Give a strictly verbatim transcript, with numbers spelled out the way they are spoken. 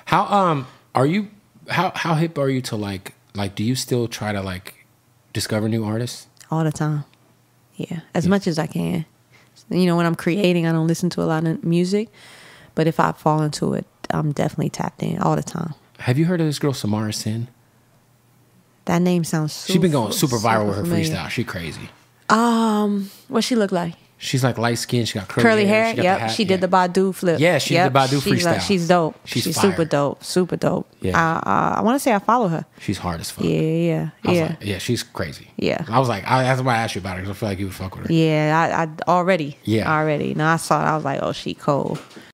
How um are you? How how hip are you to like like? Do you still try to like discover new artists? All the time. Yeah, as yeah. much as I can. You know, when I'm creating, I don't listen to a lot of music, but if I fall into it, I'm definitely tapped in all the time. Have you heard of this girl Samara Sin? That name sounds super, she's been going super viral super with her familiar. freestyle. She crazy. Um, what she look like? She's like light skinned. She got curly, curly hair. hair. She Yep, she did yeah. the Badu flip. Yeah, she yep. did the Badu she's freestyle. Like, she's dope. She's, she's fire. super dope. Super dope. Yeah, I, uh, I want to say I follow her. She's hard as fuck. Yeah, yeah, I was yeah. Like, yeah, she's crazy. Yeah, I was like, I, that's why I asked you about her because I feel like you would fuck with her. Yeah, I, I already. Yeah, already. Now I saw it. I was like, oh, she cold.